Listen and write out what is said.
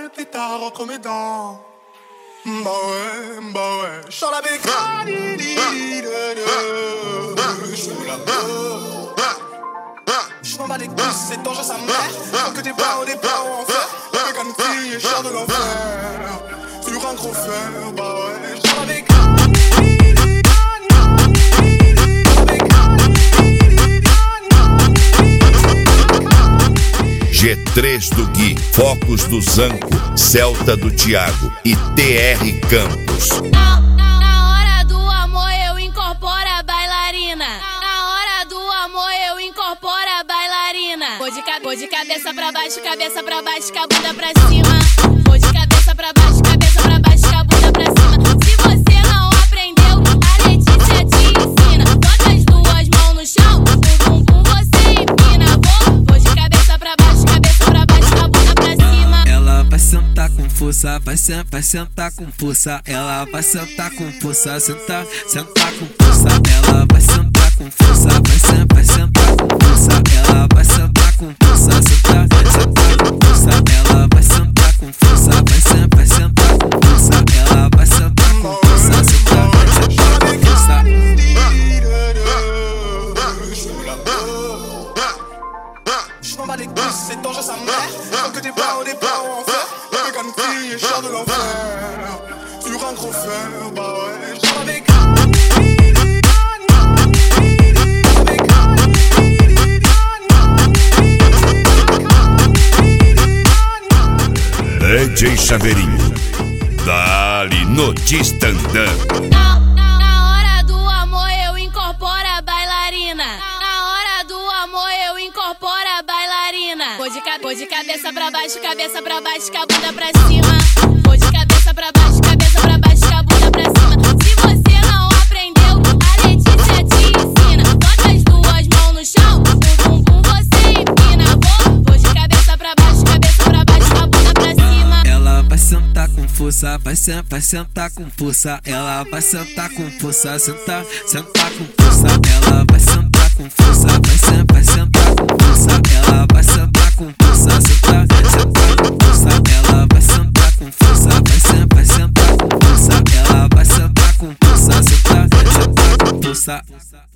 tes tares entre mes dents. Bah ouais, j'sens la bécane. J'fume la peur. J'm'en bats les couilles, c'est dangereux sa mère. Tant que t'es pas au départ ou en fer. La bécane fille, chère de l'enfer. Sur un gros fer, bah ouais, j'sens la bécane. G3 do Gui, Focus do Zanco, Celta do Thiago e TR Campos. Na hora do amor eu incorporo a bailarina. Na hora do amor eu incorporo a bailarina. Vou de cabeça pra baixo, com a bunda pra cima. Vou de cabeça pra baixo, com a bunda pra cima. Se você não aprendeu, a Letícia te ensina. Bota as duas mãos no chão, o bumbum você empina. Vou de cabeça pra baixo, com a bunda pra cima. Ela vai sentar com força, vai sentar com força. Ela vai sentar com força, sentar com força. Ela vai sentar com força, vai sentar com força. Ela vai sentar com força, sentar com força. Ela vai sentar com força, vai sentar com força. Ela vai sentar com força, sentar com força. J'm'en bats les couilles, c'est dangereux sa mère. Tant que t'es pas au départ ou en fer. La bécane fille, chère de l'enfer. Sur un gros fer, bah ouais, j'sens la bécane. DJ Chaveirinho, dali no Distandã. Na hora do amor eu incorporo a bailarina. Na hora do amor eu incorporo a bailarina. Vou de cabeça pra baixo, com a bunda pra cima. Vou de cabeça pra baixo, com a bunda pra cima. Se você não aprendeu, a Letícia te ensina. Bota as duas mãos no chão, o bumbum você empina. Vou de cabeça pra baixo, com a bunda pra cima. Ela vai sentar com força, vai sentar com força. Ela vai sentar com força, sentar com força. Ela vai sentar com força, vai sentar com força. Ela vai sentar com força, sentar com força. Ela vai sentar com força, vai sentar com força. Ela vai sentar com força, sentar com força.